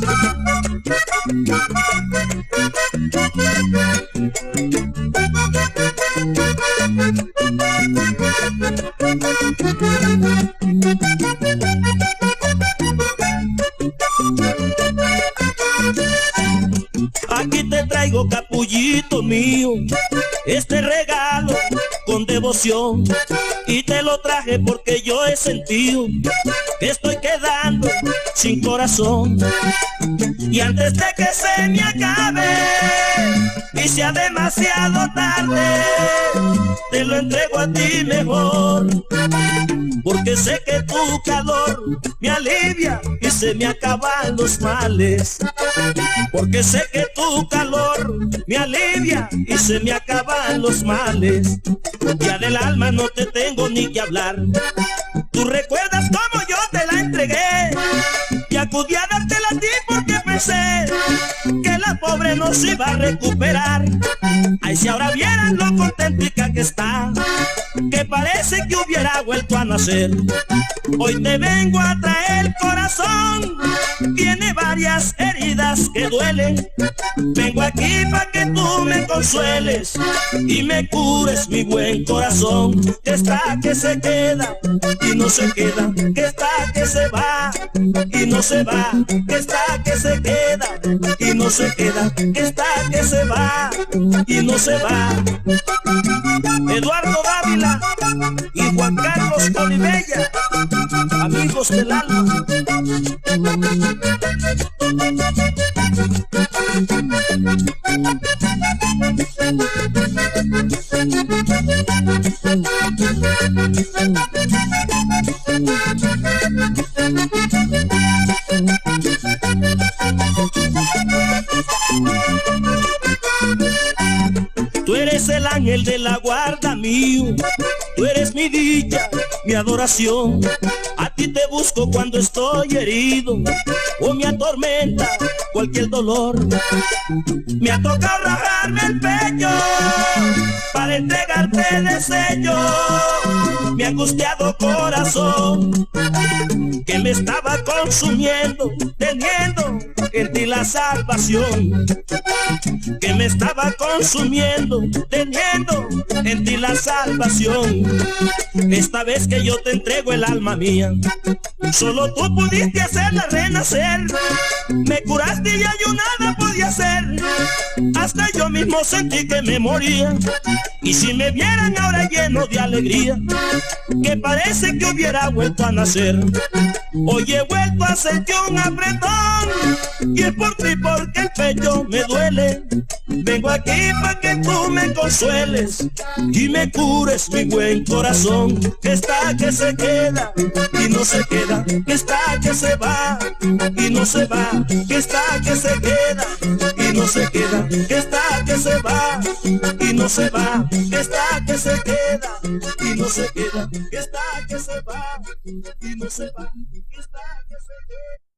Aquí te traigo, capullito mío, este regalo con devoción, y te lo traje porque yo he sentido que estoy quedando sin corazón. Y antes de que se me acabe y sea demasiado tarde, te lo entrego a ti mejor, porque sé que tu calor me alivia y se me acaban los males. Porque sé que tu calor me alivia y se me acaban los males. Ya del alma no te tengo ni que hablar. Tú recuerdas cómo yo te la entregué y acudí a dártela a ti porque pensé que la pobre no se iba a recuperar. Ay, si ahora vieran lo contentica que está, que parece que hubiera vuelto a nacer. Hoy te vengo a traer, corazón, tiene varias heridas que duelen. Vengo aquí para que tú me consueles y me cures, mi buen corazón. Que está que se queda y no se queda, que está que se va y no se va, que está que se queda y no se queda, que está que se va y no se va. Eduardo Dávila y Juan Carlos Olivella, amigos del alma. Tú eres el ángel de la guarda mío, tú eres mi dicha, mi adoración. A ti te busco cuando estoy herido o me atormenta cualquier dolor. Me ha tocado rajarme el pecho para entregarte deseo. Mi angustiado corazón que me estaba consumiendo, teniendo en ti la salvación. Que me estaba consumiendo, teniendo en ti la salvación. Esta vez que yo te entrego el alma mía, solo tú pudiste hacerla renacer. Me curaste y ya yo nada podía hacer, hasta yo mismo sentí que me moría. Y si me vieran ahora lleno de alegría, que parece que hubiera vuelto a nacer. Hoy he vuelto a sentir un apretón y es por ti porque el pecho me duele. Vengo aquí para que tú me consueles y me cures, mi buen corazón. Que está que se queda y no se queda, que está que se va y no se va, que está que se queda y no se queda, que está que se va y no se va, que está que se queda y no se queda, que está que se va y no se va, que está que se queda.